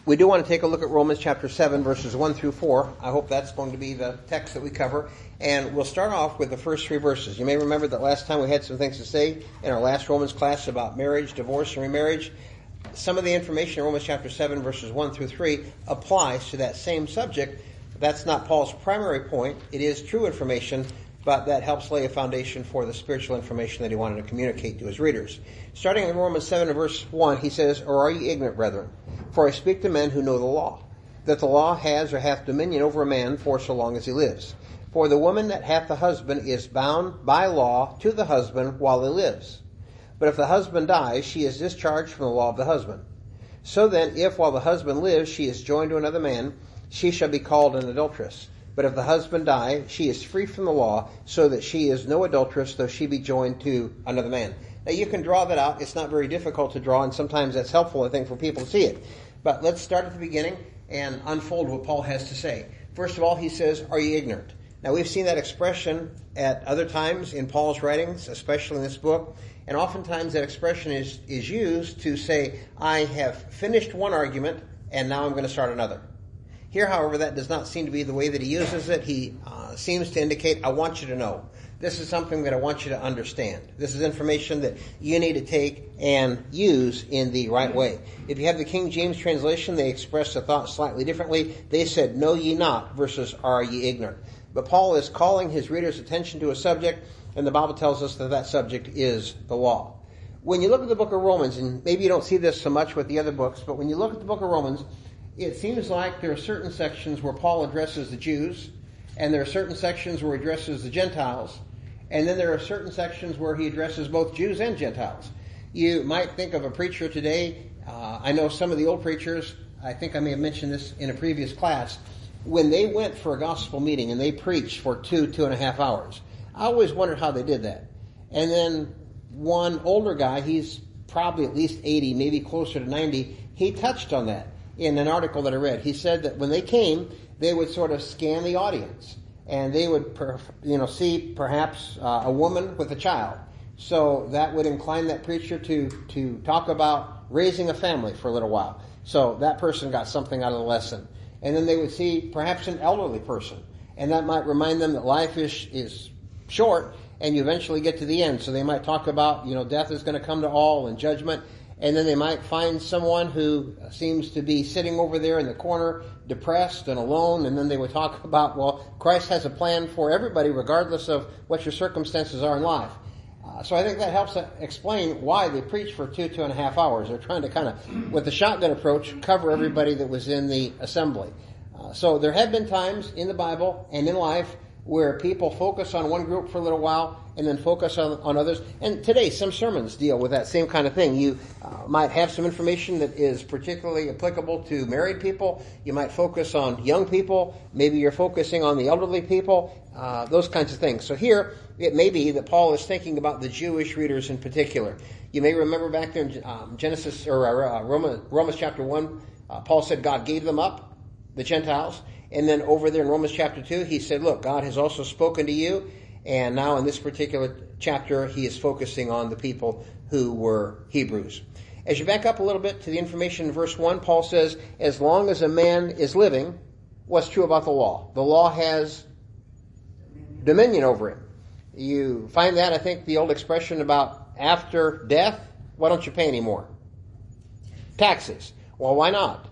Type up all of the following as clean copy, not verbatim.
We do want to take a look at Romans chapter 7, verses 1 through 4. I hope that's going to be the text that we cover. And we'll start off with the first 3 verses. You may remember that last time we had some things to say in our last Romans class about marriage, divorce, and remarriage. Some of the information in Romans chapter 7, verses 1 through 3 applies to that same subject. That's not Paul's primary point. It is true information, but that helps lay a foundation for the spiritual information that he wanted to communicate to his readers. Starting in Romans 7 and verse 1, he says, "Or are ye ignorant, brethren? For I speak to men who know the law, that the law has or hath dominion over a man for so long as he lives. For the woman that hath a husband is bound by law to the husband while he lives. But if the husband dies, she is discharged from the law of the husband. So then, if while the husband lives she is joined to another man, she shall be called an adulteress. But if the husband die, she is free from the law, so that she is no adulteress, though she be joined to another man." Now you can draw that out. It's not very difficult to draw, and sometimes that's helpful, I think, for people to see it. But let's start at the beginning and unfold what Paul has to say. First of all, he says, "Are ye ignorant?" Now we've seen that expression at other times in Paul's writings, especially in this book. And oftentimes that expression is used to say, I have finished one argument, and now I'm going to start another. Here, however, that does not seem to be the way that he uses it. He seems to indicate, I want you to know. This is something that I want you to understand. This is information that you need to take and use in the right way. If you have the King James translation, they express the thought slightly differently. They said, "Know ye not," versus "Are ye ignorant?" But Paul is calling his readers' attention to a subject, and the Bible tells us that that subject is the law. When you look at the book of Romans, and maybe you don't see this so much with the other books, but when you look at the book of Romans, it seems like there are certain sections where Paul addresses the Jews, and there are certain sections where he addresses the Gentiles, and then there are certain sections where he addresses both Jews and Gentiles. You might think of a preacher today. I know some of the old preachers, I think I may have mentioned this in a previous class, when they went for a gospel meeting and they preached for 2.5 hours. I always wondered how they did that. And then one older guy, he's probably at least 80, maybe closer to 90, he touched on that in an article that I read. He said that when they came, they would sort of scan the audience, and they would see perhaps a woman with a child. So that would incline that preacher to talk about raising a family for a little while. So that person got something out of the lesson. And then they would see perhaps an elderly person, and that might remind them that life is short, and you eventually get to the end. So they might talk about, death is going to come to all and judgment. And then they might find someone who seems to be sitting over there in the corner, depressed and alone, and then they would talk about, well, Christ has a plan for everybody regardless of what your circumstances are in life. So I think that helps explain why they preach for 2.5 hours. They're trying to kind of, with the shotgun approach, cover everybody that was in the assembly. So there have been times in the Bible and in life where people focus on one group for a little while and then focus on others. And today, some sermons deal with that same kind of thing. You might have some information that is particularly applicable to married people. You might focus on young people. Maybe you're focusing on the elderly people, those kinds of things. So here, it may be that Paul is thinking about the Jewish readers in particular. You may remember back there in Genesis or Romans chapter 1, Paul said God gave them up, the Gentiles. And then over there in Romans chapter 2, he said, look, God has also spoken to you. And now in this particular chapter, he is focusing on the people who were Hebrews. As you back up a little bit to the information in verse 1, Paul says, as long as a man is living, what's true about the law? The law has dominion over him. You find that, I think, the old expression about after death, why don't you pay anymore? Taxes. Well, why not?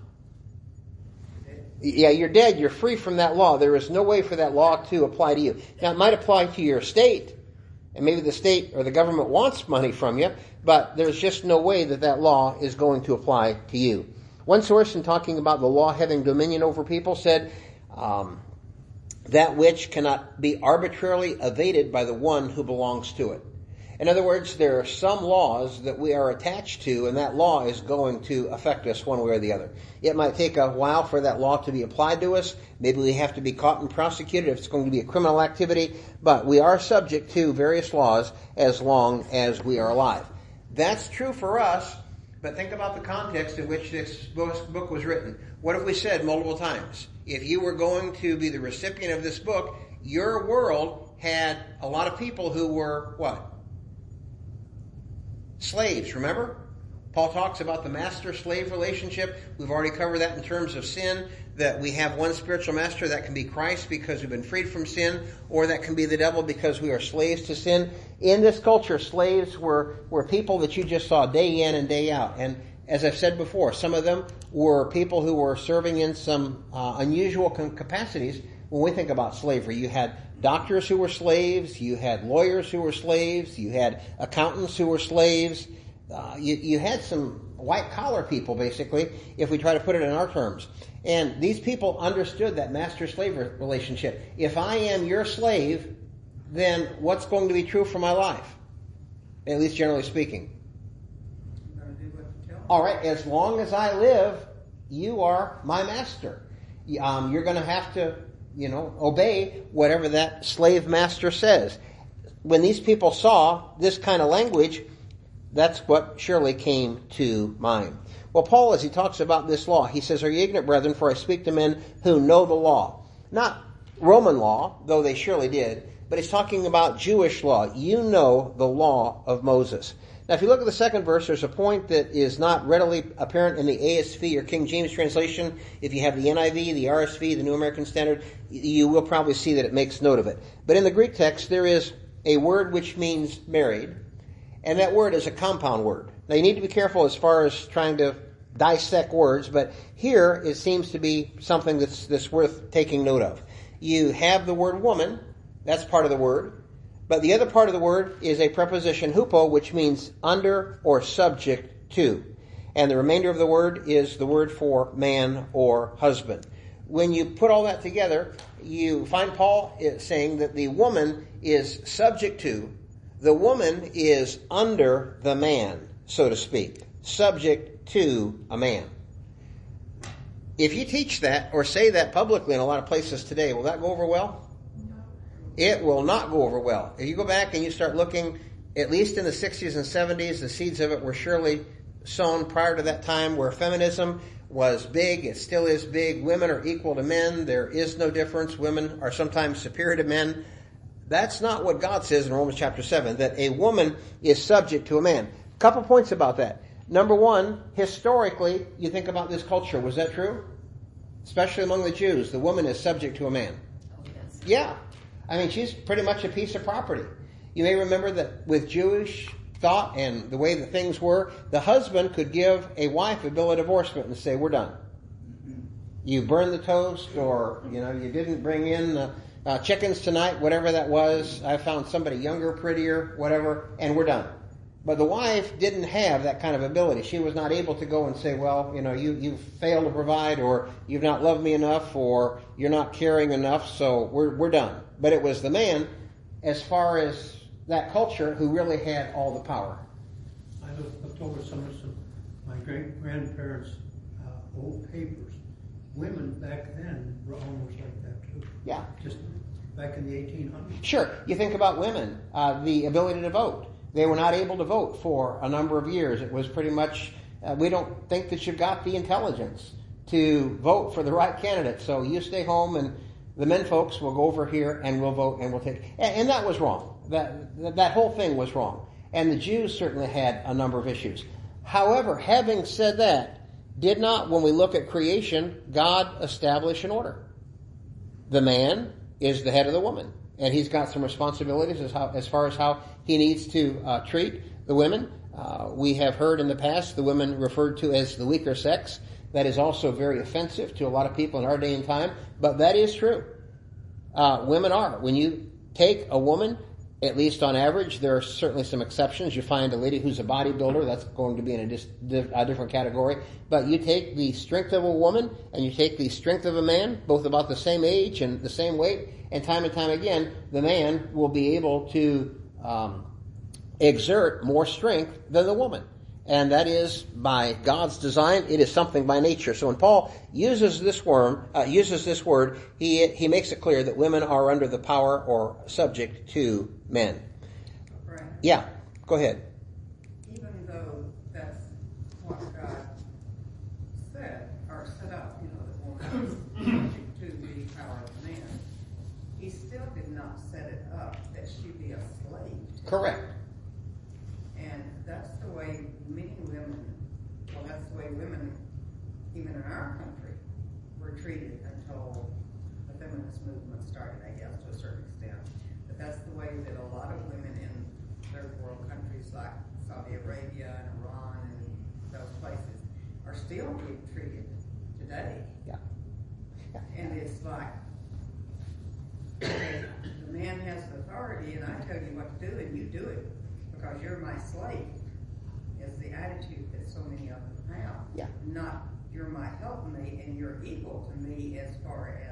Yeah, you're dead. You're free from that law. There is no way for that law to apply to you. Now, it might apply to your state, and maybe the state or the government wants money from you, but there's just no way that law is going to apply to you. One source in talking about the law having dominion over people said, that which cannot be arbitrarily evaded by the one who belongs to it. In other words, there are some laws that we are attached to, and that law is going to affect us one way or the other. It might take a while for that law to be applied to us. Maybe we have to be caught and prosecuted if it's going to be a criminal activity. But we are subject to various laws as long as we are alive. That's true for us, but think about the context in which this book was written. What have we said multiple times? If you were going to be the recipient of this book, your world had a lot of people who were what? Slaves, remember? Paul talks about the master-slave relationship. We've already covered that in terms of sin, that we have one spiritual master. That can be Christ because we've been freed from sin, or that can be the devil because we are slaves to sin. In this culture, slaves were people that you just saw day in and day out. And as I've said before, some of them were people who were serving in some unusual capacities. When we think about slavery, you had doctors who were slaves, you had lawyers who were slaves, you had accountants who were slaves. You had some white-collar people, basically, if we try to put it in our terms. And these people understood that master-slave relationship. If I am your slave, then what's going to be true for my life? At least generally speaking. You're going to do what you tell me. All right, as long as I live, you are my master. You're going to have to, obey whatever that slave master says. When these people saw this kind of language, that's what surely came to mind. Well, Paul, as he talks about this law, he says, "Are ye ignorant, brethren, for I speak to men who know the law." Not Roman law, though they surely did, but he's talking about Jewish law. You know the law of Moses. Now, if you look at the second verse, there's a point that is not readily apparent in the ASV or King James translation. If you have the NIV, the RSV, the New American Standard, you will probably see that it makes note of it. But in the Greek text, there is a word which means married, and that word is a compound word. Now, you need to be careful as far as trying to dissect words, but here it seems to be something that's worth taking note of. You have the word woman, that's part of the word, but the other part of the word is a preposition hupo, which means under or subject to. And the remainder of the word is the word for man or husband. When you put all that together, you find Paul saying that the woman is subject to, the woman is under the man, so to speak, subject to a man. If you teach that or say that publicly in a lot of places today, will that go over well? No. It will not go over well. If you go back and you start looking, at least in the 60s and 70s, the seeds of it were surely sown prior to that time, where feminism was big. It still is big. Women are equal to men. There is no difference. Women are sometimes superior to men. That's not what God says in Romans chapter 7, that a woman is subject to a man. A couple points about that. Number one, historically, you think about this culture. Was that true? Especially among the Jews, the woman is subject to a man. Oh, yes. Yeah. I mean, she's pretty much a piece of property. You may remember that with Jewish thought and the way that things were, the husband could give a wife a bill of divorcement and say, "We're done. You burned the toast," or, you didn't bring in chickens tonight, whatever that was. I found somebody younger, prettier, whatever, and we're done. But the wife didn't have that kind of ability. She was not able to go and say, "Well, you've failed to provide, or you've not loved me enough, or you're not caring enough, so we're done." But it was the man, as far as that culture, who really had all the power. I looked over some of my great-grandparents' old papers. Women back then were almost like that too. Yeah. Just back in the 1800s. Sure. You think about women, the ability to vote. They were not able to vote for a number of years. It was pretty much, we don't think that you've got the intelligence to vote for the right candidate. So you stay home and the men folks will go over here and we'll vote and we'll take. And that was wrong. That whole thing was wrong. And the Jews certainly had a number of issues. However, having said that, did not, when we look at creation, God establish an order? The man is the head of the woman, and he's got some responsibilities as far as how he needs to treat the women. We have heard in the past the women referred to as the weaker sex. That is also very offensive to a lot of people in our day and time, but that is true. Women are. When you take a woman, at least on average, there are certainly some exceptions. You find a lady who's a bodybuilder, that's going to be in a different category. But you take the strength of a woman and you take the strength of a man, both about the same age and the same weight, and time again, the man will be able to exert more strength than the woman. And that is by God's design. It is something by nature. So when Paul uses this word, he makes it clear that women are under the power or subject to men. Right. Yeah, go ahead. Even though that's what God said, or set up, that woman is subject to the power of man, he still did not set it up that she be a slave. Correct. And that's the way many women were treated until the feminist movement started, I guess, to a certain extent. But that's the way that a lot of women in third world countries like Saudi Arabia and Iran and those places are still being treated today. Yeah. And it's like, okay, the man has the authority and I tell you what to do and you do it because you're my slave, is the attitude that so many of them have. Yeah. Not you're my helpmate and you're equal to me as far as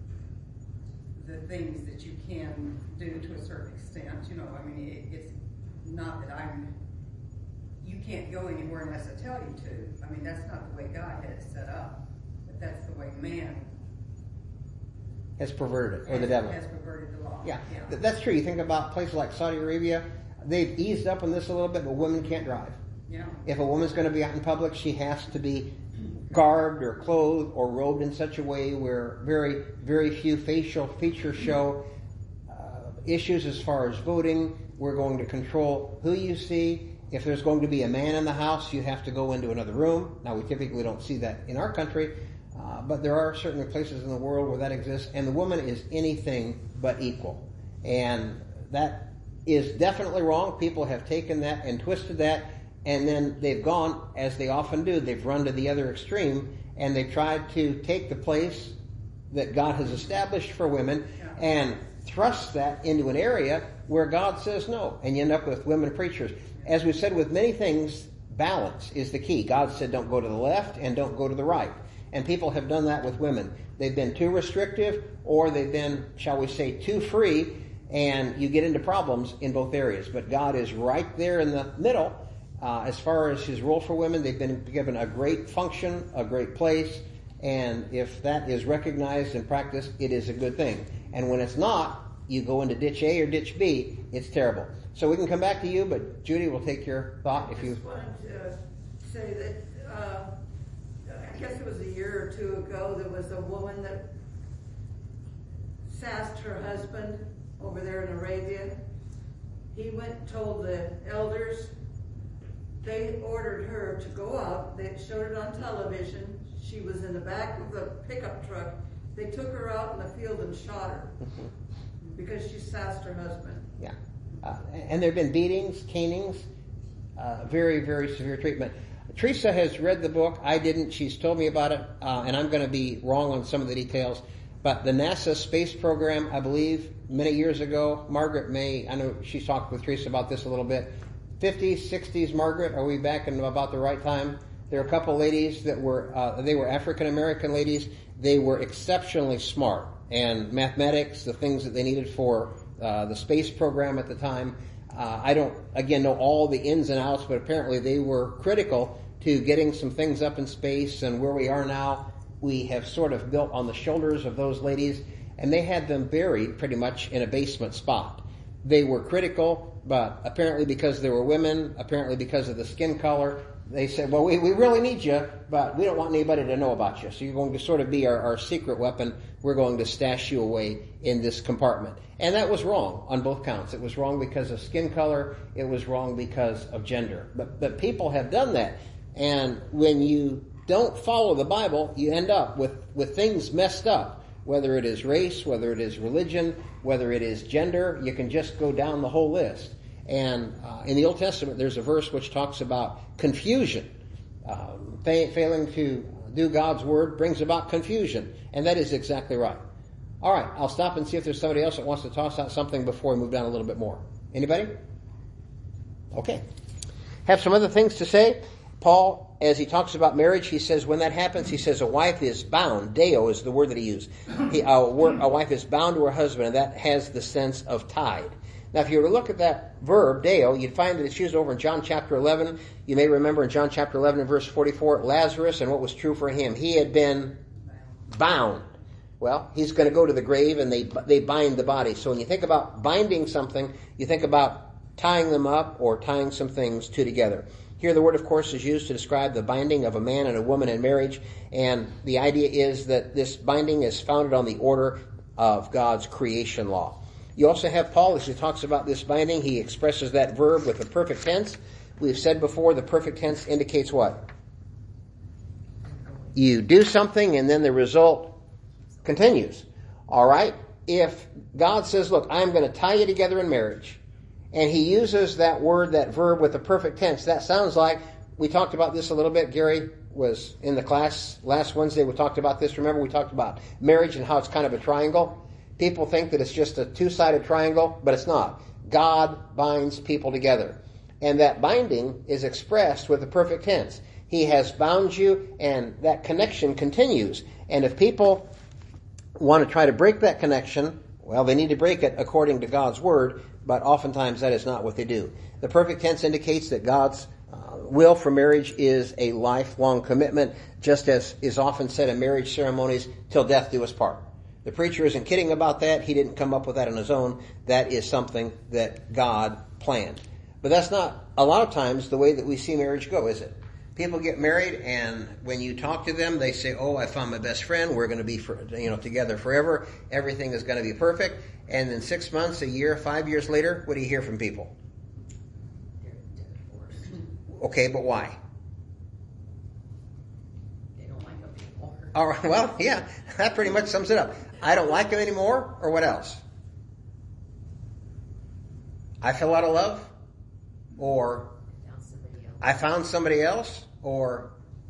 the things that you can do to a certain extent. You know, I mean, it's not that you can't go anywhere unless I tell you to. I mean, that's not the way God had it set up. But that's the way man Has perverted it, or the devil. has perverted the law. Yeah, that's true. You think about places like Saudi Arabia, they've eased up on this a little bit, but women can't drive. Yeah. If a woman's going to be out in public, she has to be garbed or clothed or robed in such a way where very, very few facial features show. Issues as far as voting, we're going to control who you see. If there's going to be a man in the house, you have to go into another room. Now, we typically don't see that in our country, but there are certainly places in the world where that exists, and the woman is anything but equal. And that is definitely wrong. People have taken that and twisted that, and then they've gone, as they often do, they've run to the other extreme, and they've tried to take the place that God has established for women and thrust that into an area where God says no, and you end up with women preachers. As we said with many things, balance is the key. God said don't go to the left and don't go to the right. And people have done that with women. They've been too restrictive, or they've been, shall we say, too free, and you get into problems in both areas. But God is right there in the middle. As far as his role for women, they've been given a great function, a great place, and if that is recognized and practiced, it is a good thing. And when it's not, you go into ditch A or ditch B, it's terrible. So we can come back to you, but Judy will take your thought if you... I just wanted to say that I guess it was a year or two ago, there was a woman that sassed her husband over there in Arabia. He went and told the elders. They ordered her to go out. They showed it on television. She was in the back of a pickup truck. They took her out in the field and shot her because she sassed her husband. Yeah. And there have been beatings, canings, very, very severe treatment. Teresa has read the book. I didn't. She's told me about it, and I'm going to be wrong on some of the details. But the NASA space program, I believe, many years ago, Margaret May, I know she talked with Teresa about this a little bit. 50s, 60s, Margaret, are we back in about the right time? There are a couple ladies that were, they were African-American ladies. They were exceptionally smart. And mathematics, the things that they needed for the space program at the time. I don't, again, know all the ins and outs, but apparently they were critical to getting some things up in space, and where we are now, we have sort of built on the shoulders of those ladies, and they had them buried pretty much in a basement spot. They were critical, but apparently because they were women, apparently because of the skin color, they said, well, we really need you, but we don't want anybody to know about you. So you're going to sort of be our secret weapon. We're going to stash you away in this compartment. And that was wrong on both counts. It was wrong because of skin color. It was wrong because of gender. But people have done that. And when you don't follow the Bible, you end up with things messed up, whether it is race, whether it is religion, whether it is gender. You can just go down the whole list. And in the Old Testament, there's a verse which talks about confusion. Failing to do God's word brings about confusion. And that is exactly right. All right, I'll stop and see if there's somebody else that wants to toss out something before we move down a little bit more. Anybody? Okay. Have some other things to say. Paul, as he talks about marriage, he says when that happens, he says a wife is bound. Deo is the word that he used. A wife is bound to her husband, and that has the sense of tied. Now, if you were to look at that verb, deo, you'd find that it's used over in John chapter 11. You may remember in John chapter 11 and verse 44, Lazarus and what was true for him. He had been bound. Well, he's going to go to the grave, and they bind the body. So when you think about binding something, you think about tying them up or tying some things together. Here the word, of course, is used to describe the binding of a man and a woman in marriage, and the idea is that this binding is founded on the order of God's creation law. You also have Paul, as he talks about this binding, he expresses that verb with the perfect tense. We've said before the perfect tense indicates what? You do something and then the result continues. All right? If God says, look, I'm going to tie you together in marriage, and he uses that word, that verb with the perfect tense, that sounds like, we talked about this a little bit. Gary was in the class last Wednesday. We talked about this. Remember, we talked about marriage and how it's kind of a triangle. People think that it's just a two-sided triangle, but it's not. God binds people together. And that binding is expressed with the perfect tense. He has bound you, and that connection continues. And if people want to try to break that connection, well, they need to break it according to God's word, but oftentimes that is not what they do. The perfect tense indicates that God's will for marriage is a lifelong commitment, just as is often said in marriage ceremonies, till death do us part. The preacher isn't kidding about that. He didn't come up with that on his own. That is something that God planned. But that's not a lot of times the way that we see marriage go, is it? People get married, and when you talk to them, they say, oh, I found my best friend. We're going to be together forever. Everything is going to be perfect. And then 6 months, a year, 5 years later, what do you hear from people? Okay, but why? They don't like them anymore. All right, well, yeah, that pretty much sums it up. I don't like him anymore, or what else? I fell out of love, or I found somebody else, or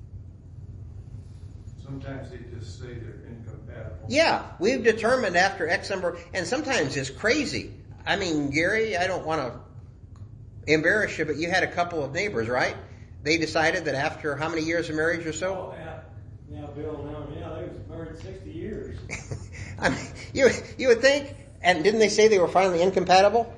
sometimes they just say they're incompatible. Yeah, we've determined after X number, and sometimes it's crazy. I mean, Gary, I don't want to embarrass you, but you had a couple of neighbors, right? They decided that after how many years of marriage or so? Oh, yeah, Bill, they was married 60 years. I mean, you would think, and didn't they say they were finally incompatible?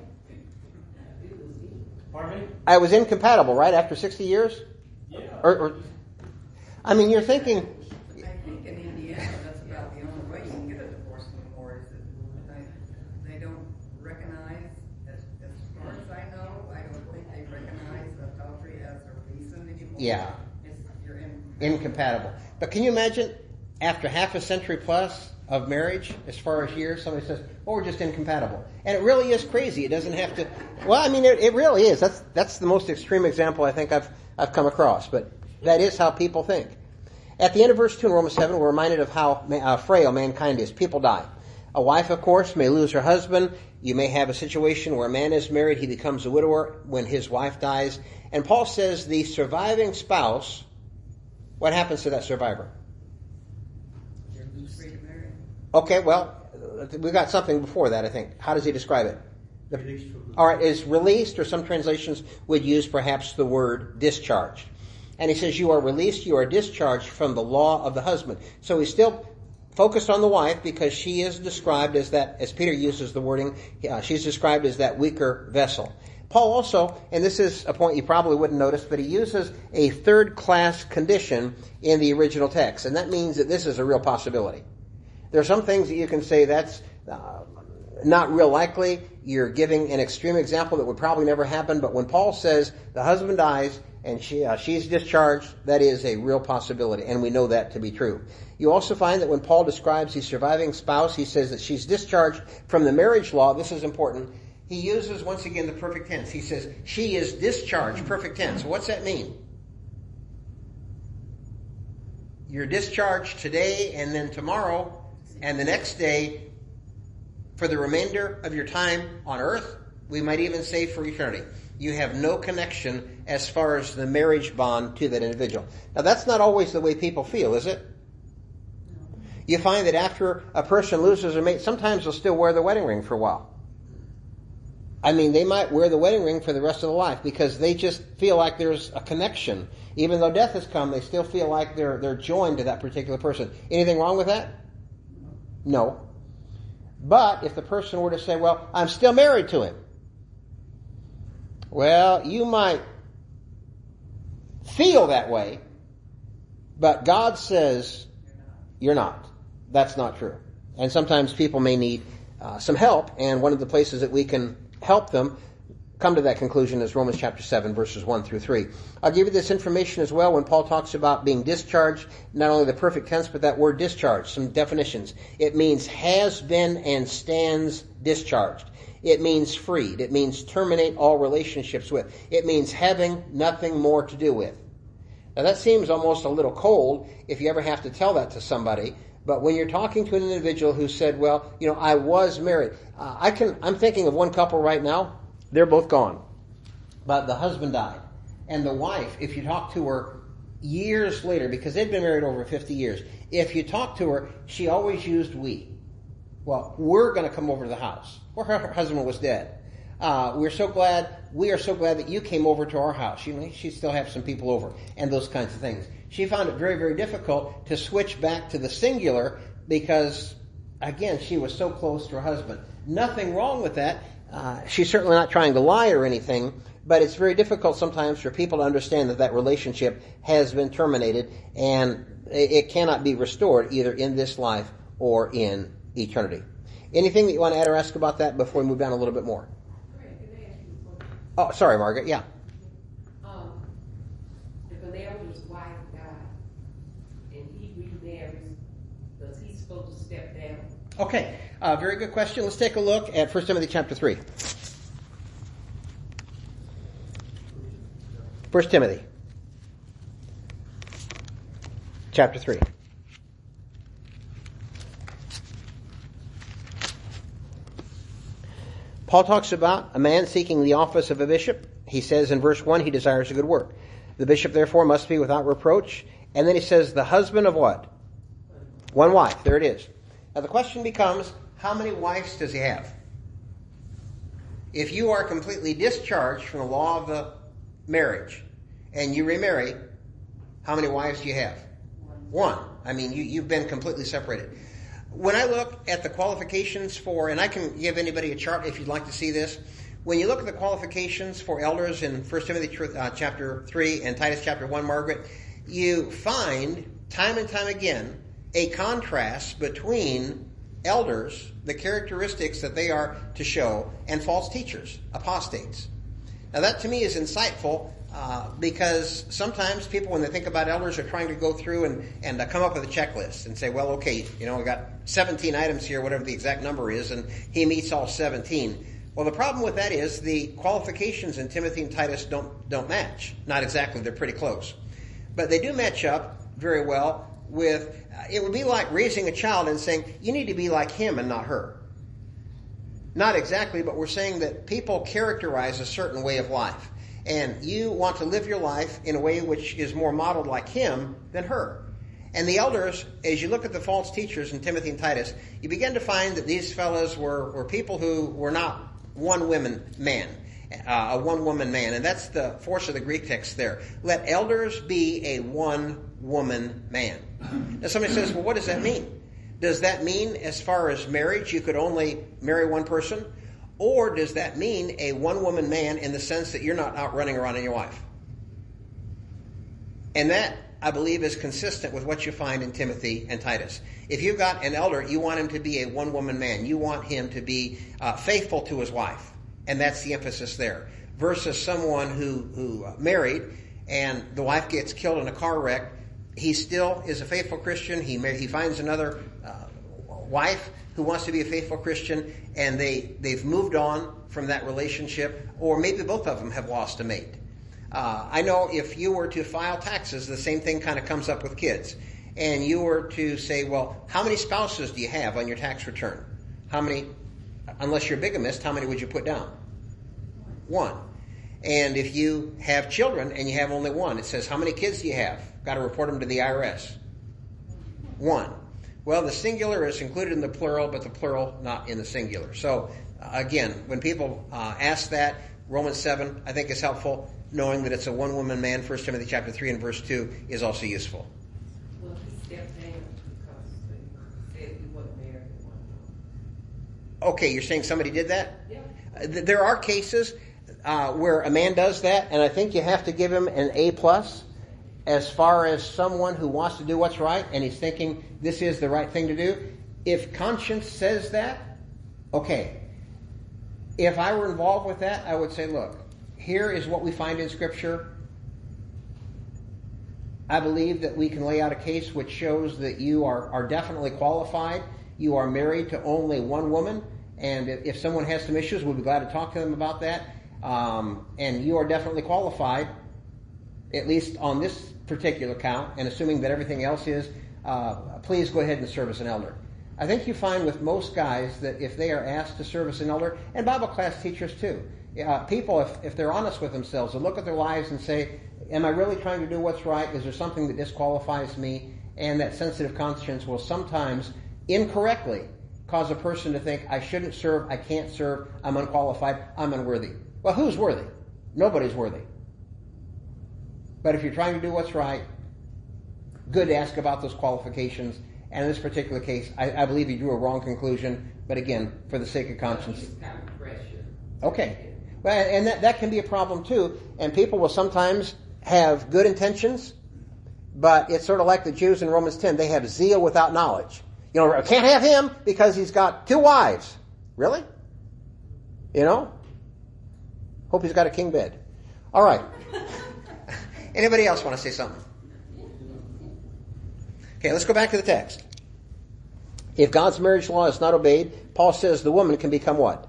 Pardon me? I was incompatible, right, after 60 years? Yeah. Or I mean, you're thinking... I think in Indiana, that's about the only way you can get a divorce anymore, is that they don't recognize, as far as I know, I don't think they recognize adultery as a reason anymore. Yeah. You're incompatible. But can you imagine, after half a century plus of marriage, as far as years, somebody says, oh, we're just incompatible. And it really is crazy. It doesn't have to... Well, I mean, it really is. That's the most extreme example I think I've come across. But that is how people think. At the end of verse 2 in Romans 7, we're reminded of how frail mankind is. People die. A wife, of course, may lose her husband. You may have a situation where a man is married. He becomes a widower when his wife dies. And Paul says the surviving spouse, what happens to that survivor? Okay, well, we've got something before that, I think. How does he describe it? All right, is released, or some translations would use perhaps the word discharged. And he says you are released, you are discharged from the law of the husband. So he's still focused on the wife because she is described as that, as Peter uses the wording, she's described as that weaker vessel. Paul also, and this is a point you probably wouldn't notice, but he uses a third-class condition in the original text. And that means that this is a real possibility. There are some things that you can say that's not real likely. You're giving an extreme example that would probably never happen. But when Paul says the husband dies and she's discharged, that is a real possibility. And we know that to be true. You also find that when Paul describes the surviving spouse, he says that she's discharged from the marriage law. This is important. He uses, once again, the perfect tense. He says she is discharged, perfect tense. What's that mean? You're discharged today and then tomorrow and the next day for the remainder of your time on earth. We might even say for eternity. You have no connection as far as the marriage bond to that individual. Now, that's not always the way people feel, is it? No. You find that after a person loses a mate, sometimes they'll still wear the wedding ring for a while. I mean, they might wear the wedding ring for the rest of their life because they just feel like there's a connection. Even though death has come, they still feel like they're joined to that particular person. Anything wrong with that? No. But if the person were to say, well, I'm still married to him. Well, you might feel that way, but God says you're not. That's not true. And sometimes people may need some help, and one of the places that we can help them come to that conclusion is Romans chapter 7, verses 1 through 3. I'll give you this information as well when Paul talks about being discharged, not only the perfect tense, but that word discharged, some definitions. It means has been and stands discharged. It means freed. It means terminate all relationships with. It means having nothing more to do with. Now that seems almost a little cold if you ever have to tell that to somebody. But when you're talking to an individual who said, well, I was married. I'm thinking of one couple right now. They're both gone. But the husband died. And the wife, if you talk to her years later, because they'd been married over 50 years, if you talk to her, she always used we. Well, we're going to come over to the house. Or her husband was dead. We are so glad that you came over to our house. She'd still have some people over and those kinds of things. She found it very, very difficult to switch back to the singular because, again, she was so close to her husband. Nothing wrong with that. She's certainly not trying to lie or anything, but it's very difficult sometimes for people to understand that relationship has been terminated and it cannot be restored either in this life or in eternity. Anything that you want to add or ask about that before we move down a little bit more? Oh, sorry, Margaret. Yeah. If an elder's wife died and he remarries, does he supposed to step down? Okay. Very good question. Let's take a look at 1 Timothy chapter 3. 1 Timothy chapter 3. Paul talks about a man seeking the office of a bishop. He says in verse 1, he desires a good work. The bishop, therefore, must be without reproach. And then he says, the husband of what? One wife. There it is. Now the question becomes, how many wives does he have? If you are completely discharged from the law of the marriage and you remarry, how many wives do you have? One. I mean, you've been completely separated. When I look at the qualifications for, and I can give anybody a chart if you'd like to see this. When you look at the qualifications for elders in 1 Timothy chapter 3 and Titus chapter 1, Margaret, you find time and time again a contrast between elders, the characteristics that they are to show, and false teachers, apostates. Now that to me is insightful because sometimes people, when they think about elders, are trying to go through and come up with a checklist and say, well, okay, we got 17 items here, whatever the exact number is, and he meets all 17. Well, the problem with that is the qualifications in Timothy and Titus don't match. Not exactly, they're pretty close. But they do match up very well with, it would be like raising a child and saying, you need to be like him and not her. Not exactly, but we're saying that people characterize a certain way of life. And you want to live your life in a way which is more modeled like him than her. And the elders, as you look at the false teachers in Timothy and Titus, you begin to find that these fellows were people who were not one woman man, a one woman man. And that's the force of the Greek text there. Let elders be a one woman man. Now somebody says, well, what does that mean? Does that mean as far as marriage, you could only marry one person? Or does that mean a one-woman man in the sense that you're not out running around on your wife? And that, I believe, is consistent with what you find in Timothy and Titus. If you've got an elder, you want him to be a one-woman man. You want him to be faithful to his wife. And that's the emphasis there. Versus someone who married and the wife gets killed in a car wreck. He still is a faithful Christian. He finds another wife who wants to be a faithful Christian, and they've moved on from that relationship, or maybe both of them have lost a mate. I know if you were to file taxes, the same thing kind of comes up with kids. And you were to say, well, how many spouses do you have on your tax return? How many, unless you're bigamist, how many would you put down? One. And if you have children and you have only one, it says, how many kids do you have? Got to report them to the IRS. One. Well, the singular is included in the plural, but the plural not in the singular. So, again, when people ask that, Romans 7, I think is helpful. Knowing that it's a one-woman man, 1 Timothy chapter 3 and verse 2 is also useful. Well, he stepped down because they said he wasn't married at one time. Okay, you're saying somebody did that? Yeah. There are cases where a man does that, and I think you have to give him an A+. As far as someone who wants to do what's right and he's thinking this is the right thing to do. If conscience says that, okay. If I were involved with that, I would say, look, here is what we find in Scripture. I believe that we can lay out a case which shows that you are definitely qualified. You are married to only one woman, and if someone has some issues, we'll be glad to talk to them about that. And you are definitely qualified, at least on this particular count, and assuming that everything else is, please go ahead and serve as an elder. I think you find with most guys that if they are asked to serve as an elder, and Bible class teachers too, people, if they're honest with themselves, will look at their lives and say, am I really trying to do what's right? Is there something that disqualifies me? And that sensitive conscience will sometimes incorrectly cause a person to think, I shouldn't serve, I can't serve, I'm unqualified, I'm unworthy. Well, who's worthy? Nobody's worthy. But if you're trying to do what's right, good to ask about those qualifications. And in this particular case, I believe he drew a wrong conclusion. But again, for the sake of conscience. He's kind of pressure. Okay. Well, and that can be a problem too. And people will sometimes have good intentions, but it's sort of like the Jews in Romans 10. They have zeal without knowledge. You know, I can't have him because he's got 2 wives. Really? You know? Hope he's got a king bed. All right. Anybody else want to say something? Okay, let's go back to the text. If God's marriage law is not obeyed, Paul says the woman can become what?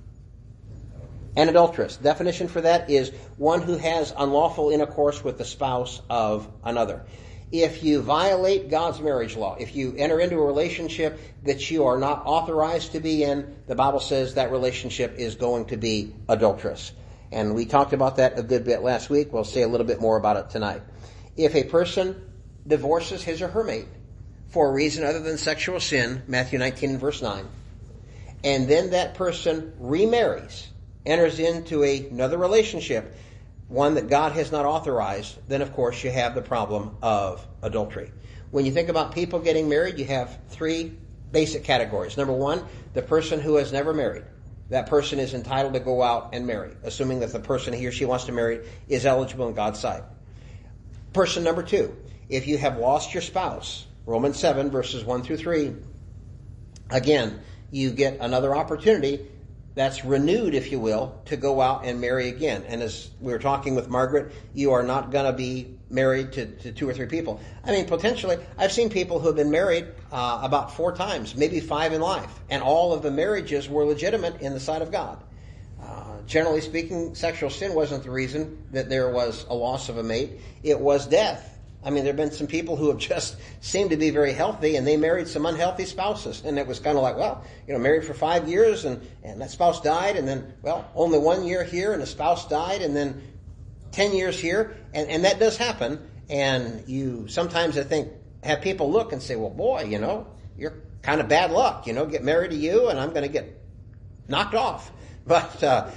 An adulteress. Definition for that is one who has unlawful intercourse with the spouse of another. If you violate God's marriage law, if you enter into a relationship that you are not authorized to be in, the Bible says that relationship is going to be adulterous. And we talked about that a good bit last week. We'll say a little bit more about it tonight. If a person divorces his or her mate for a reason other than sexual sin, Matthew 19 and verse 9, and then that person remarries, enters into another relationship, one that God has not authorized, then of course you have the problem of adultery. When you think about people getting married, you have 3 basic categories. Number 1, the person who has never married. That person is entitled to go out and marry, assuming that the person he or she wants to marry is eligible in God's sight. Person number 2, if you have lost your spouse, Romans 7 verses 1 through 3, again, you get another opportunity that's renewed, if you will, to go out and marry again. And as we were talking with Margaret, you are not going to be married to 2 or 3 people. I mean, potentially, I've seen people who have been married about 4 times, maybe 5 in life, and all of the marriages were legitimate in the sight of God. Generally speaking, sexual sin wasn't the reason that there was a loss of a mate. It was death. I mean, there have been some people who have just seemed to be very healthy, and they married some unhealthy spouses. And it was kind of like, well, married for 5 years, and that spouse died, and then, well, only 1 year here, and the spouse died, and then 10 years here. And that does happen. And you sometimes, I think, have people look and say, well, boy, you're kind of bad luck. Get married to you, and I'm going to get knocked off. But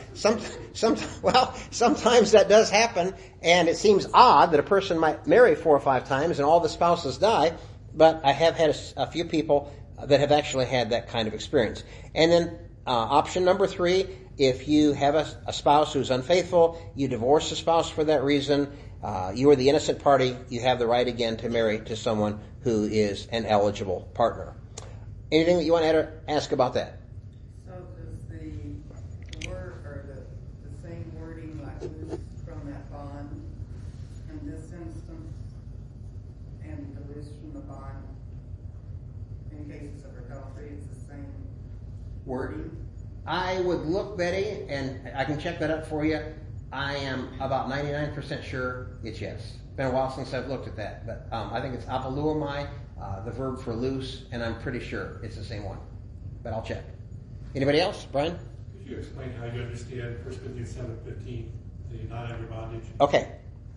sometimes that does happen, and it seems odd that a person might marry 4 or 5 times and all the spouses die, but I have had a few people that have actually had that kind of experience. And then option number 3, if you have a spouse who's unfaithful, you divorce the spouse for that reason, you are the innocent party, you have the right again to marry to someone who is an eligible partner. Anything that you want to ask about that? So does the word or the same wording like loose from that bond in this instance and the loose from the bond in cases of adultery, it's the same wording? I would look, Betty, and I can check that up for you. I am about 99% sure it's yes. It's been a while since I've looked at that, but I think it's apoluomai, the verb for loose, and I'm pretty sure it's the same one. But I'll check. Anybody else? Brian? Could you explain how you understand 1 Corinthians 7:15, the not under bondage? Okay.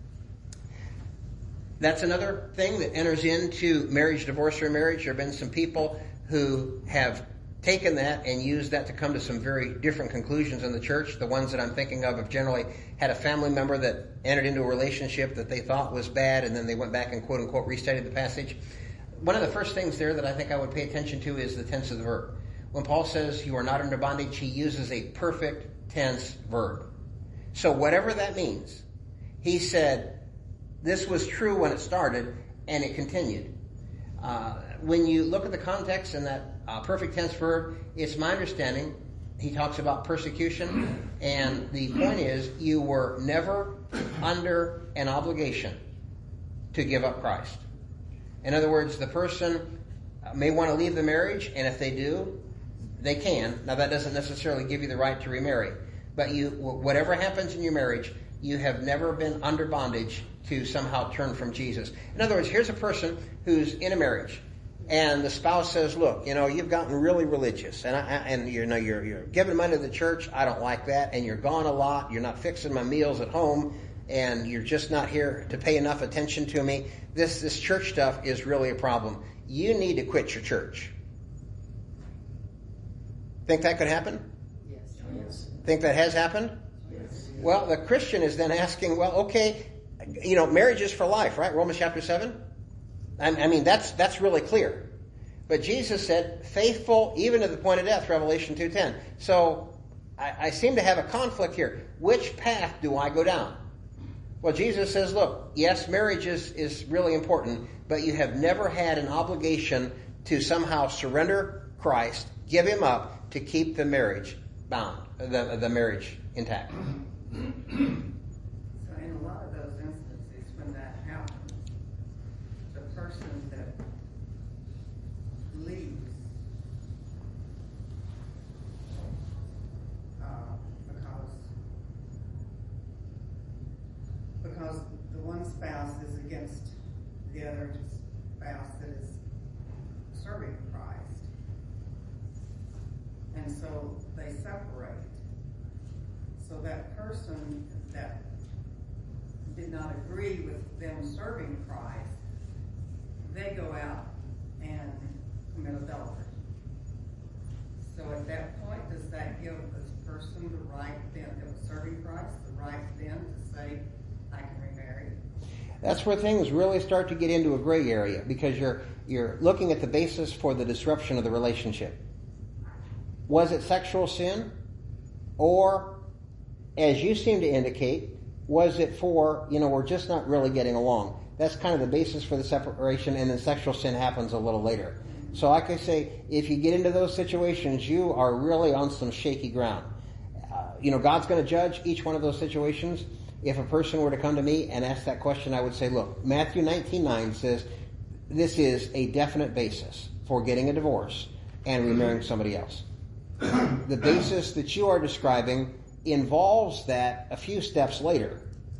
That's another thing that enters into marriage, divorce, or marriage. There have been some people who have taken that and used that to come to some very different conclusions in the church. The ones that I'm thinking of have generally had a family member that entered into a relationship that they thought was bad, and then they went back and quote-unquote restudied the passage. One of the first things there that I think I would pay attention to is the tense of the verb. When Paul says you are not under bondage, he uses a perfect tense verb. So whatever that means, he said this was true when it started, and it continued. When you look at the context in that perfect tense verb, it's my understanding he talks about persecution, and the point is you were never under an obligation to give up Christ. In other words, the person may want to leave the marriage, and if they do, they can. Now that doesn't necessarily give you the right to remarry, but whatever happens in your marriage, you have never been under bondage to somehow turn from Jesus. In other words, here's a person who's in a marriage, and the spouse says, look, you've gotten really religious, and you're giving money to the church. I don't like that. And you're gone a lot. You're not fixing my meals at home, and you're just not here to pay enough attention to me. This church stuff is really a problem. You need to quit your church. Think that could happen? Yes. Think that has happened? Yes. Well, the Christian is then asking, well, okay, marriage is for life, right? Romans chapter 7? I mean, that's really clear. But Jesus said, faithful even to the point of death, Revelation 2:10. So I seem to have a conflict here. Which path do I go down? Well, Jesus says, look, yes, marriage is really important, but you have never had an obligation to somehow surrender Christ, give him up to keep the marriage bound, the marriage intact. So in a lot of those instances, when that happens, the person that leaves, because the one spouse is against the other spouse that is serving Christ, and so they separate. So that person that did not agree with them serving Christ, they go out and commit adultery. So at that point, does that give this person the right then, that was serving Christ, the right then to say, I can remarry? That's where things really start to get into a gray area, because you're looking at the basis for the disruption of the relationship. Was it sexual sin? Or, as you seem to indicate, was it for, we're just not really getting along? That's kind of the basis for the separation, and then sexual sin happens a little later. So like I say, if you get into those situations, you are really on some shaky ground. God's going to judge each one of those situations. If a person were to come to me and ask that question, I would say, look, Matthew 19:9 says this is a definite basis for getting a divorce and remarrying somebody else. The basis that you are describing involves that a few steps later.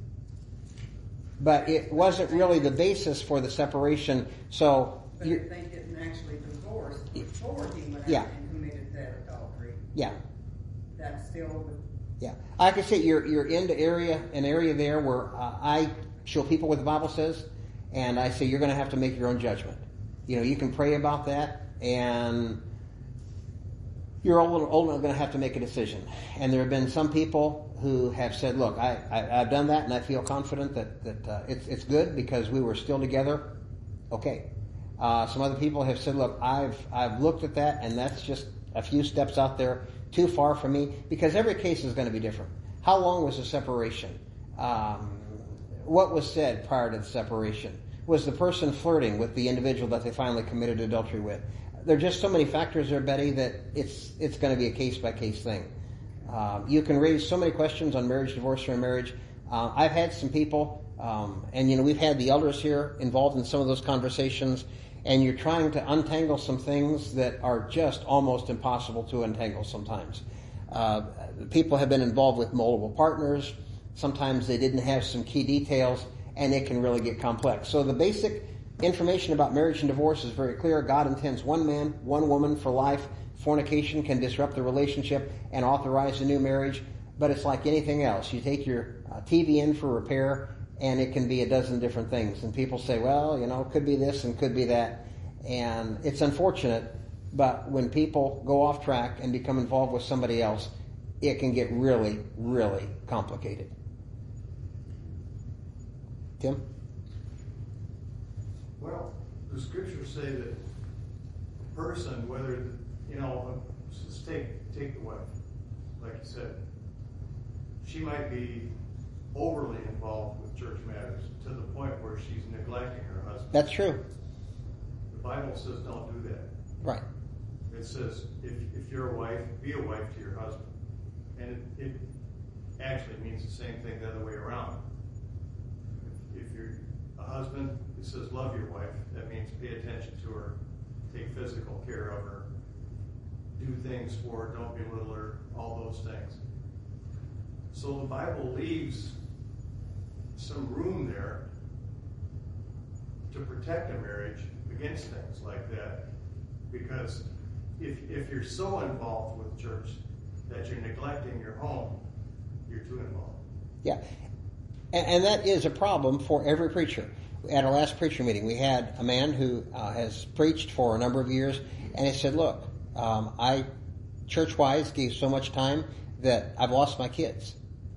But it wasn't really the basis for the separation. So But if they didn't actually divorce before he went out and committed that adultery, that's still... Yeah. Like I say, you're into an area there where I show people what the Bible says, and I say you're going to have to make your own judgment. You can pray about that, and you're ultimately going to have to make a decision. And there have been some people who have said, look, I've done that, and I feel confident that it's good because we were still together. Okay. Some other people have said, look, I've looked at that, and that's just a few steps out there too far for me, because every case is going to be different. How long was the separation? What was said prior to the separation? Was the person flirting with the individual that they finally committed adultery with? There are just so many factors there, Betty, that it's going to be a case-by-case thing. You can raise so many questions on marriage, divorce, or marriage. I've had some people, and we've had the elders here involved in some of those conversations, and you're trying to untangle some things that are just almost impossible to untangle sometimes. People have been involved with multiple partners. Sometimes they didn't have some key details, and it can really get complex. So the basic information about marriage and divorce is very clear. God intends one man, one woman for life. Fornication can disrupt the relationship and authorize a new marriage, but it's like anything else. You take your TV in for repair, and it can be a dozen different things. And people say, well, it could be this and could be that. And it's unfortunate, but when people go off track and become involved with somebody else, it can get really, really complicated. Tim? Well, the scriptures say that a person, whether, just take the wife, like you said, she might be overly involved with church matters to the point where she's neglecting her husband. That's true. The Bible says don't do that. Right. It says if you're a wife, be a wife to your husband. And it actually means the same thing the other way around. If you're a husband, it says love your wife. That means pay attention to her, take physical care of her, do things for her, don't belittle her, all those things. So the Bible leaves some room there to protect a marriage against things like that. Because if you're so involved with church that you're neglecting your home, you're too involved. Yeah. And that is a problem for every preacher. At our last preacher meeting, we had a man who has preached for a number of years, and he said, look, I church-wise gave so much time that I've lost my kids.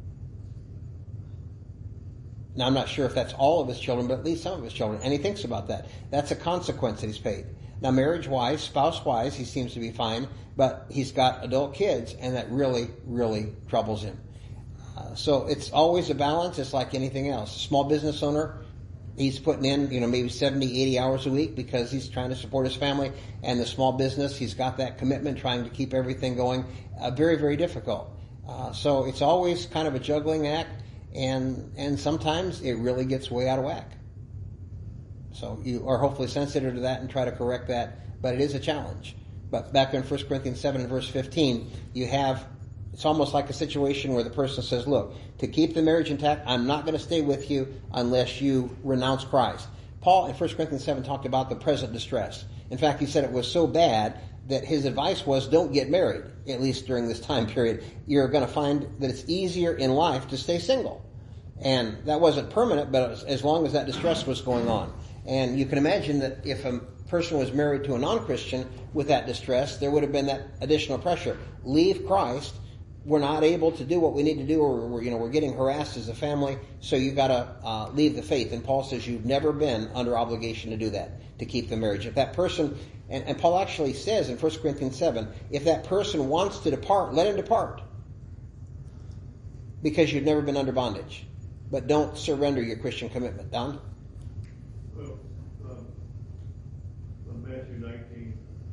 Now, I'm not sure if that's all of his children, but at least some of his children. And he thinks about that. That's a consequence that he's paid. Now, marriage-wise, spouse-wise, he seems to be fine, but he's got adult kids, and that really, really troubles him. So it's always a balance. It's like anything else. A small business owner, he's putting in, maybe 70, 80 hours a week because he's trying to support his family. And the small business, he's got that commitment, trying to keep everything going. Very, very difficult. So it's always kind of a juggling act. And sometimes it really gets way out of whack. So you are hopefully sensitive to that and try to correct that, but it is a challenge. But back in 1 Corinthians 7 and verse 15, it's almost like a situation where the person says, look, to keep the marriage intact, I'm not going to stay with you unless you renounce Christ. Paul in 1 Corinthians 7 talked about the present distress. In fact, he said it was so bad that his advice was don't get married, at least during this time period. You're going to find that it's easier in life to stay single. And that wasn't permanent, but as long as that distress was going on. And you can imagine that if a person was married to a non-Christian with that distress, there would have been that additional pressure. Leave Christ. We're not able to do what we need to do, or we're getting harassed as a family, so you got to leave the faith. And Paul says you've never been under obligation to do that, to keep the marriage. If that person, and Paul actually says in 1 Corinthians 7, if that person wants to depart, let him depart, because you've never been under bondage. But don't surrender your Christian commitment. Don? Well, Matthew 19:9,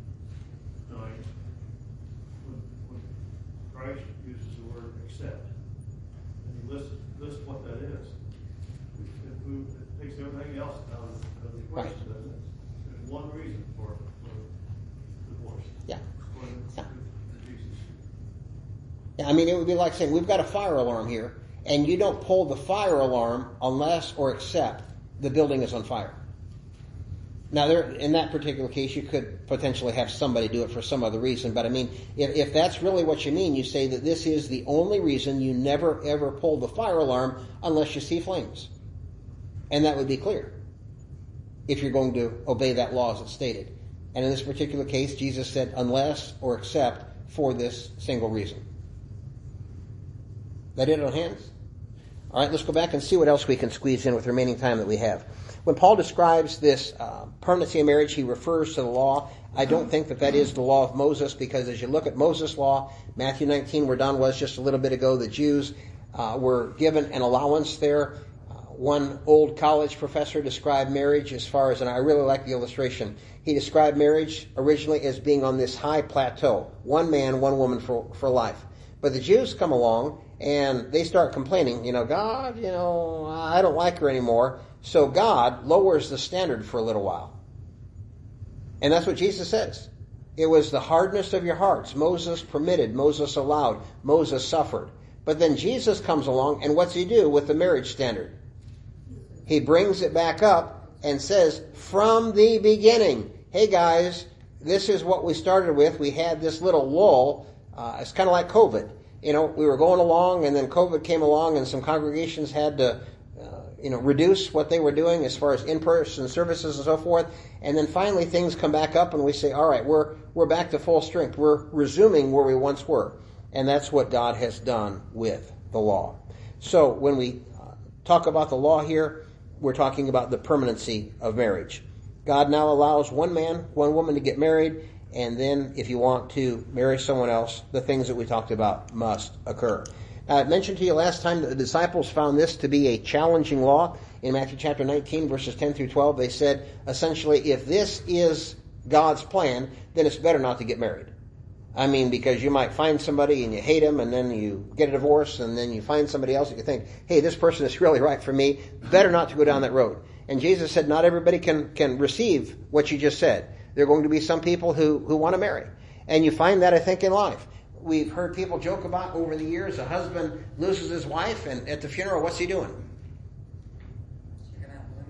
when Christ uses the word accept, and he lists what that is, it takes everything else out of the equation, doesn't it? There's one reason for divorce. Yeah. To Jesus. Yeah, it would be like saying, we've got a fire alarm here, and you don't pull the fire alarm unless or except the building is on fire. Now, in that particular case, you could potentially have somebody do it for some other reason. But if that's really what you mean, you say that this is the only reason you never, ever pull the fire alarm unless you see flames. And that would be clear if you're going to obey that law as it's stated. And in this particular case, Jesus said, unless or except for this single reason. That it on hands? All right, let's go back and see what else we can squeeze in with the remaining time that we have. When Paul describes this permanency of marriage, he refers to the law. I don't think that is the law of Moses, because as you look at Moses' law, Matthew 19, where Don was just a little bit ago, the Jews were given an allowance there. One old college professor described marriage as far as, and I really like the illustration, he described marriage originally as being on this high plateau. One man, one woman for life. But the Jews come along and they start complaining, God, I don't like her anymore. So God lowers the standard for a little while. And that's what Jesus says. It was the hardness of your hearts. Moses permitted, Moses allowed, Moses suffered. But then Jesus comes along, and what's he do with the marriage standard? He brings it back up and says, from the beginning, hey guys, this is what we started with. We had this little lull. It's kind of like COVID. We were going along, and then COVID came along, and some congregations had to reduce what they were doing as far as in-person services and so forth. And then finally things come back up and we say, all right, we're back to full strength. We're resuming where we once were. And that's what God has done with the law. So when we talk about the law here, we're talking about the permanency of marriage. God now allows one man, one woman to get married, and then if you want to marry someone else, the things that we talked about must occur. I mentioned to you last time that the disciples found this to be a challenging law. In Matthew chapter 19, verses 10 through 12, they said, essentially, if this is God's plan, then it's better not to get married. Because you might find somebody and you hate him, and then you get a divorce, and then you find somebody else and you think, hey, this person is really right for me. Better not to go down that road. And Jesus said not everybody can receive what you just said. There are going to be some people who want to marry. And you find that, I think, in life. We've heard people joke about over the years, a husband loses his wife, and at the funeral, what's he doing?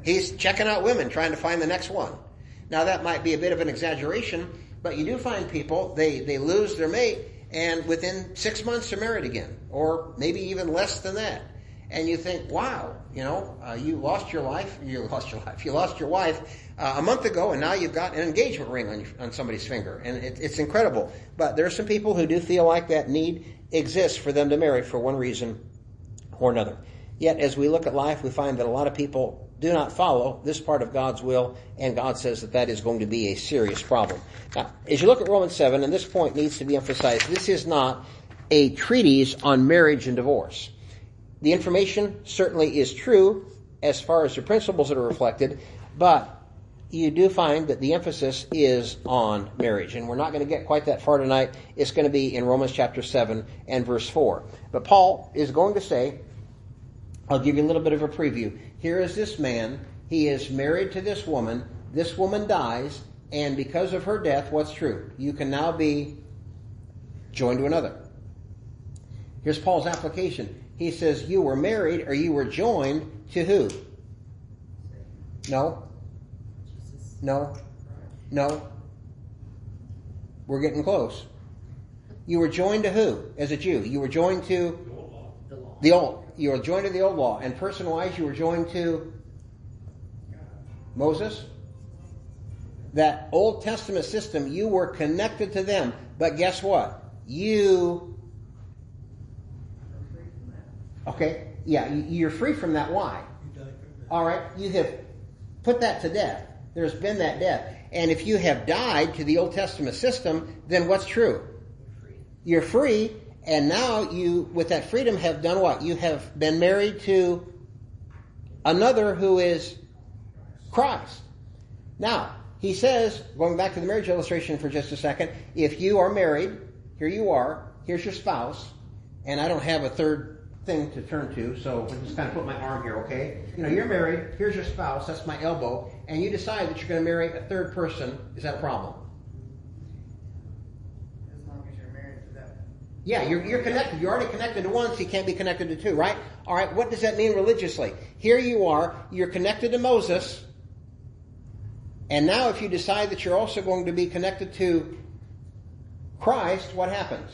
He's checking out women, trying to find the next one. Now that might be a bit of an exaggeration, but you do find people, they lose their mate, and within 6 months they're married again, or maybe even less than that. And you think, wow, you lost your wife a month ago, and now you've got an engagement ring on somebody's finger, and it's incredible. But there are some people who do feel like that need exists for them to marry for one reason or another. Yet, as we look at life, we find that a lot of people do not follow this part of God's will, and God says that is going to be a serious problem. Now, as you look at Romans 7, and this point needs to be emphasized, this is not a treatise on marriage and divorce. The information certainly is true as far as the principles that are reflected, but you do find that the emphasis is on marriage. And we're not going to get quite that far tonight. It's going to be in Romans chapter 7 and verse 4. But Paul is going to say, I'll give you a little bit of a preview. Here is this man. He is married to this woman. This woman dies, and because of her death, what's true? You can now be joined to another. Here's Paul's application. He says, you were married or you were joined to who? No. We're getting close. You were joined to who as a Jew? You were joined to you were joined to the old law. And person-wise, you were joined to Moses. That Old Testament system, you were connected to them. But guess what? You're free from that. Why? All right, you have put that to death. There's been that death. And if you have died to the Old Testament system, then what's true? You're free, and now you, with that freedom, have done what? You have been married to another who is Christ. Now, he says, going back to the marriage illustration for just a second, if you are married, here you are, here's your spouse, and I don't have a third thing to turn to, so I'll just kind of put my arm here, okay? You're married, here's your spouse, that's my elbow, and you decide that you're going to marry a third person. Is that a problem? As long as you're married to that. Yeah, you're connected. You're already connected to one, so you can't be connected to two, right? All right, what does that mean religiously? Here you are, you're connected to Moses, and now if you decide that you're also going to be connected to Christ, what happens?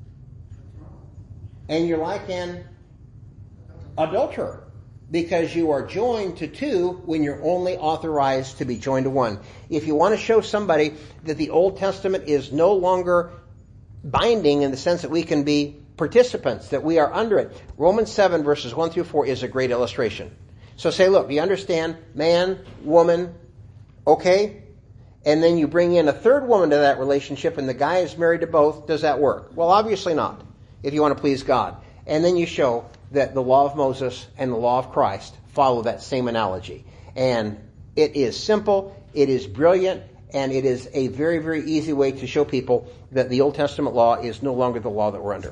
And you're like an adulterer, because you are joined to two when you're only authorized to be joined to one. If you want to show somebody that the Old Testament is no longer binding in the sense that we can be participants, that we are under it, Romans 7 verses 1 through 4 is a great illustration. So say, look, you understand man, woman, okay? And then you bring in a third woman to that relationship and the guy is married to both. Does that work? Well, obviously not, if you want to please God. And then you show that the law of Moses and the law of Christ follow that same analogy. And it is simple, it is brilliant, and it is a very, very easy way to show people that the Old Testament law is no longer the law that we're under.